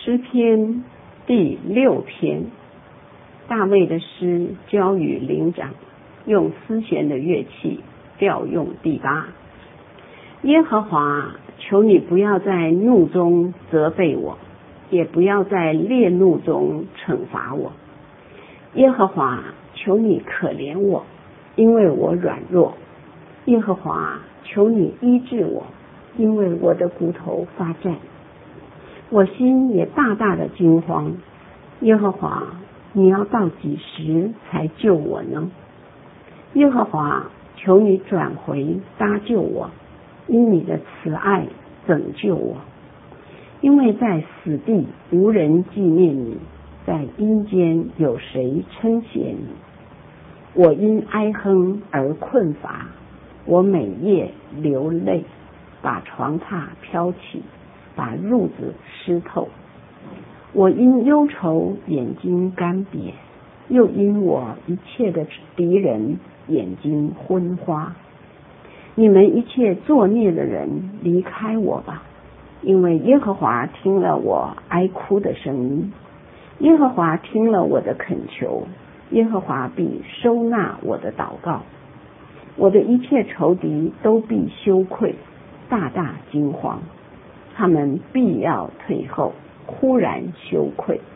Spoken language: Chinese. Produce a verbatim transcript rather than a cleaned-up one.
诗篇第六篇，大卫的诗交与灵长，用丝弦的乐器调用第八。耶和华，求你不要在怒中责备我，也不要在烈怒中惩罚我。耶和华，求你可怜我，因为我软弱。耶和华，求你医治我，因为我的骨头发战，我心也大大的惊慌。耶和华，你要到几时才救我呢？耶和华，求你转回搭救我，因你的慈爱拯救我。因为在死地无人纪念你，在阴间有谁称谢你？我因哀哼而困乏，我每夜流泪，把床榻飘起，把褥子湿透。我因忧愁眼睛干瘪，又因我一切的敌人眼睛昏花。你们一切作孽的人，离开我吧，因为耶和华听了我哀哭的声音，耶和华听了我的恳求，耶和华必收纳我的祷告。我的一切仇敌都必羞愧，大大惊慌，他们必要退后，忽然羞愧。